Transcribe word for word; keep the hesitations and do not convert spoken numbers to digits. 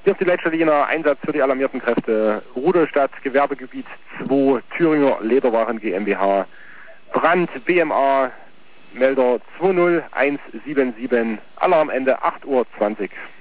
Hier ist die Leitstelle Jena, Einsatz für die alarmierten Kräfte. Rudolstadt, Gewerbegebiet zwei, Thüringer Lederwaren GmbH. Brand, B M A, Melder zwei null eins sieben sieben, Alarmende acht Uhr zwanzig.